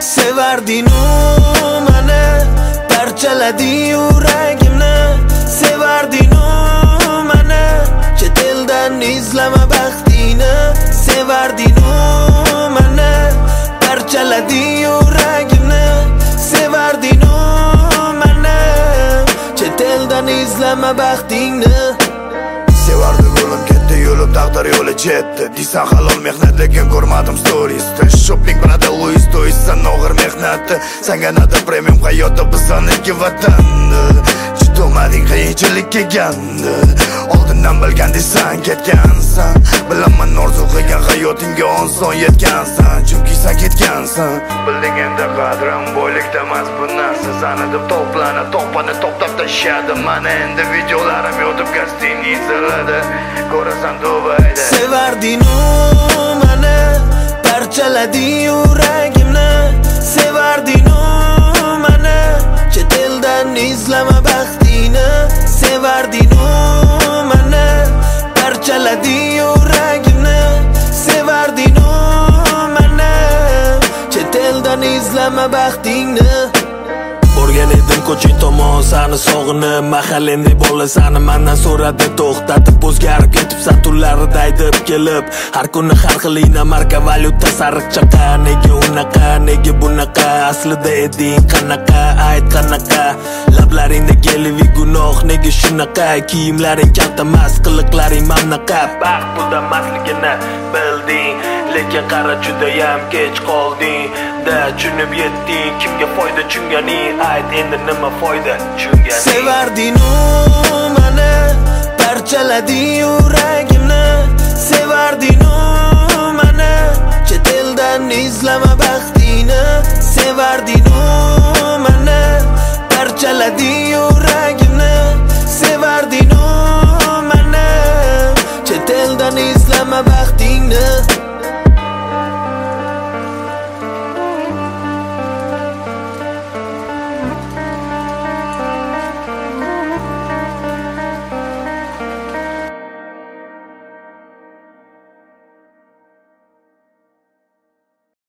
Sevarding-u mani, parchalading yuragimni. Sevarding-u mani, chet eldan izlama baxtingni. Sevarding-u mani, parchalading yuragimni. Sevarding-u mani, chet eldan izlama baxtingni. Sevardi yo'lim ketdi, yo'lim taqdir yo'li chetdi. Deysan halol mehnat, lekin ko'rmadim storiesda. Shopping brada Louis Toysan og'ir mehnatdi. Sanga nada premium hayotda bizaniki vatanni. Chitomading qiyinchilik kelgandi. Oldindan bilgan deysan ketgansan. Bilaman orzu qilgan hayotingga oson yetgansan. Chunki sen ketgansan. Bilding endi qadrim boylikda emas bu narsa. Sani deb to'pani to'xtab tashladi. Mana endi videolarim YouTube kasting izladi. Ko'rasan Dubayda. Sevarding-u mani, parchalading yuragimni. Sevarding-u mani, chet eldan izlama baxtingni. Sevarding-u mani, parchalading yuragimni. Sevarding-u mani, chet eldan izlama baxtingni. Borgan edim ko'ching tomon sani sog'inib, mahallendek bola sani mendan so'radi, to'xtatib o'zgarib ketibsan tunlarida aytib kelib. Har kuni har xilina marka valyuta sariq chaqa. Nega unaqa, nega bunaqa, aslida eding qanaqa, ayt qanaqa. Lablaringda gelivi gunoh, nega shunaqa. Kiyimlaring kaltamas, qiliqlaring mamnaqa. Baxt pulda emasligini bilding, lekin qara judayam kech qolding. Da tushunib yetding, kimga foyda tushunganing, ayt endi nima foyda tushunganing. Sevarding-u mani, parchalading yuragimni. Sevarding-u mani, chet eldan izlama baxtingni. Sevarding-u